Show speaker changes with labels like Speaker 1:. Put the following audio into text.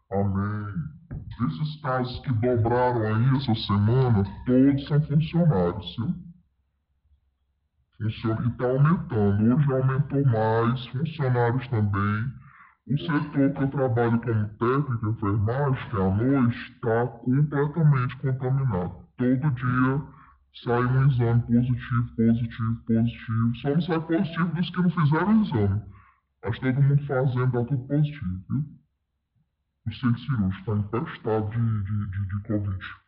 Speaker 1: Amém. Esses casos que dobraram aí essa semana, todos são funcionários, viu? E está aumentando. Hoje aumentou mais, funcionários também. O setor que eu trabalho como técnico de enfermagem, que é à noite, está completamente contaminado. Todo dia sai um exame positivo, positivo, positivo. Só não sai positivo dos que não fizeram o exame. Mas todo mundo fazendo, está tudo positivo, viu? O centro cirúrgico está empestado de Covid.